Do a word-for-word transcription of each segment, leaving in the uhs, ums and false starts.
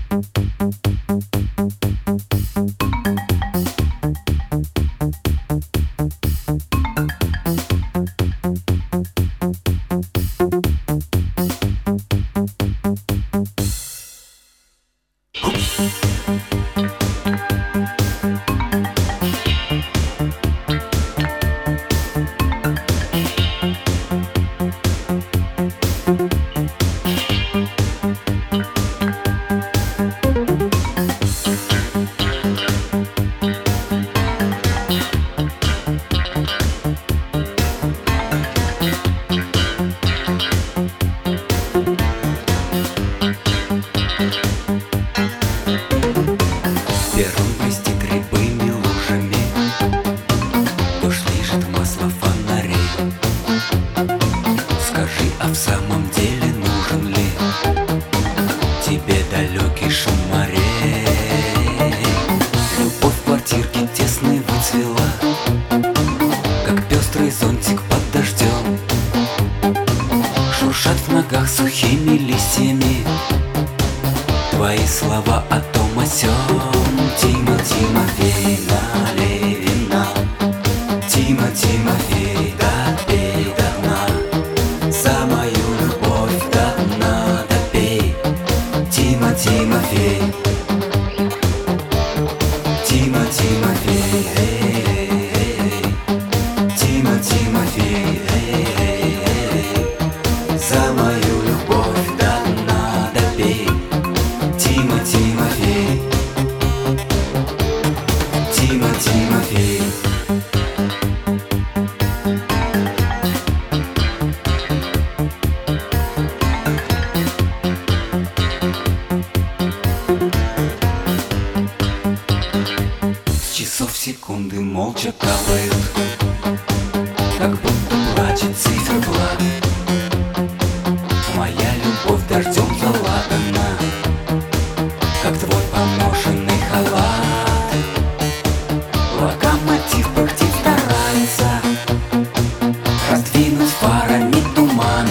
Пером блестит рябыми лужами, дождь лижет масло фонарей. Скажи, а в самом деле нужен ли тебе далекий шум морей? Любовь в квартирке тесной выцвела, как пестрый зонтик под дождем. Шуршат в ногах сухими листьями твои слова о том о сём. Тима, Тимофей, налей вина, Тима, Тимофей, допей до дна, за мою любовь до дна допей. Тима, Тимофей, Тима, Тимофей, эй, эй, эй. Тима, Тимофей, эй, эй, эй. За мою любовь до дна допей. Тима, Тимофей, Тима, Тимофей. С часов секунды молча капают, как будто плачет циферблат. Моя любовь дождем залатана, как твой поношенный халат. Локомотив пыхтит, старается раздвинуть фарами туман.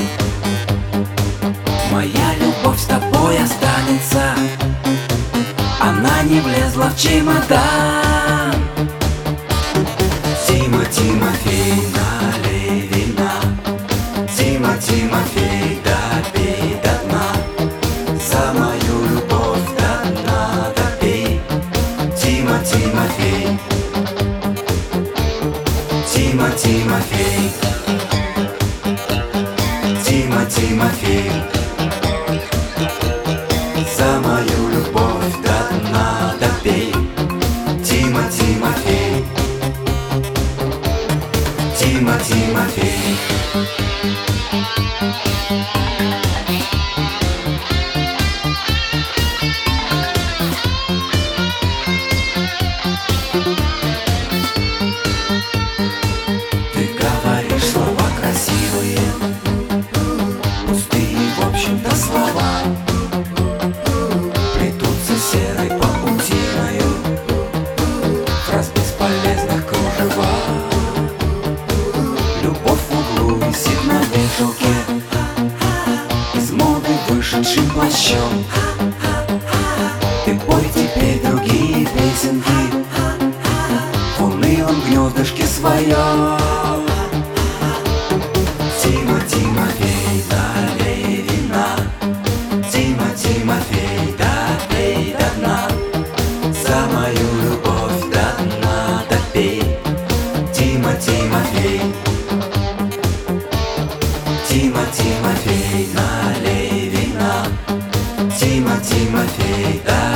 Моя любовь с тобой останется, она не влезла в чемодан. Тима, Тимофей, налей вина, Тима, Тимофей, допей до дна, за мою любовь до дна допей. Тима, Тимофей, Тима, Тимофей, Тима, Тимофей, за мою любовь до дна допей. Тима, Тимофей, Тима, Тимофей. Ты говоришь слова красивые, пустые, в общем-то, слова, плетутся серой паутиною фраз бесполезных кружева. Любовь в углу висит на вешалке, из моды вышедшим плащом. Ты пой теперь другие песенки в унылом гнездышке своем. Тима, Тимофей, налей вина, Тима, Тимофей, допей до дна, за мою любовь до дна допей. Тима, Тимофей, Тима, Тимофей, налей вина, Тима, Тимофей, да.